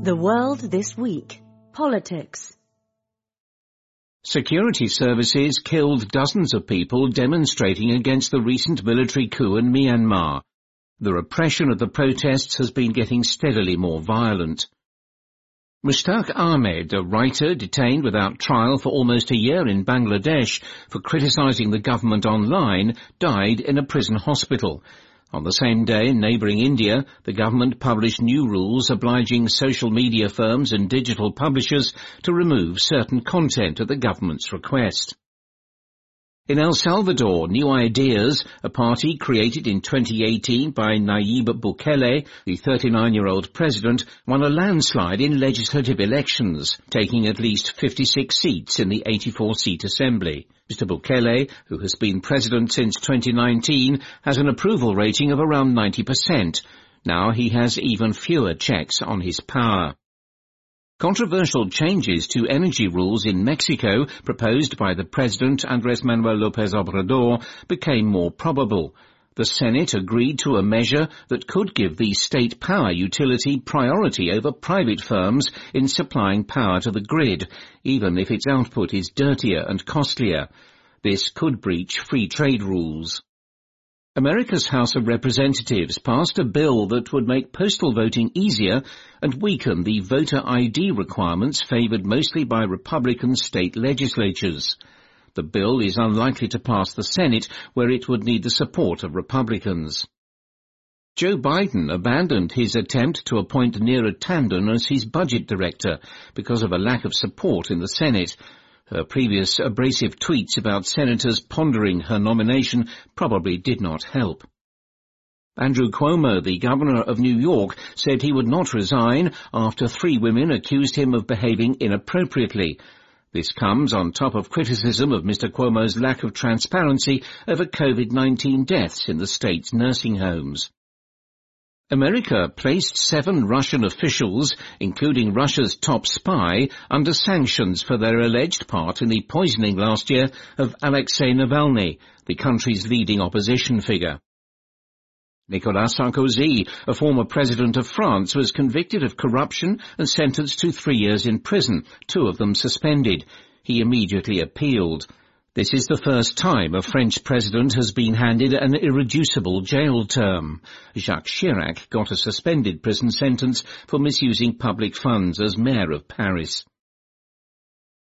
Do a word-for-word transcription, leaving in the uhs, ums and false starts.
The World This Week. Politics. Security services killed dozens of people demonstrating against the recent military coup in Myanmar. The repression of the protests has been getting steadily more violent. Mushtaq Ahmed, a writer detained without trial for almost a year in Bangladesh for criticising the government online, died in a prison hospital. On the same day in neighbouring India, the government published new rules obliging social media firms and digital publishers to remove certain content at the government's request. In El Salvador, New Ideas, a party created in twenty eighteen by Nayib Bukele, the thirty-nine-year-old president, won a landslide in legislative elections, taking at least fifty-six seats in the eighty-four seat assembly. Mister Bukele, who has been president since twenty nineteen, has an approval rating of around ninety percent. Now he has even fewer checks on his power. Controversial changes to energy rules in Mexico, proposed by the President Andrés Manuel López Obrador, became more probable. The Senate agreed to a measure that could give the state power utility priority over private firms in supplying power to the grid, even if its output is dirtier and costlier. This could breach free trade rules. America's House of Representatives passed a bill that would make postal voting easier and weaken the voter I D requirements favoured mostly by Republican state legislatures. The bill is unlikely to pass the Senate, where it would need the support of Republicans. Joe Biden abandoned his attempt to appoint Neera Tanden as his budget director because of a lack of support in the Senate. Her previous abrasive tweets about senators pondering her nomination probably did not help. Andrew Cuomo, the governor of New York, said he would not resign after three women accused him of behaving inappropriately. This comes on top of criticism of Mister Cuomo's lack of transparency over COVID nineteen deaths in the state's nursing homes. America placed seven Russian officials, including Russia's top spy, under sanctions for their alleged part in the poisoning last year of Alexei Navalny, the country's leading opposition figure. Nicolas Sarkozy, a former president of France, was convicted of corruption and sentenced to three years in prison, two of them suspended. He immediately appealed. This is the first time a French president has been handed an irreducible jail term. Jacques Chirac got a suspended prison sentence for misusing public funds as mayor of Paris.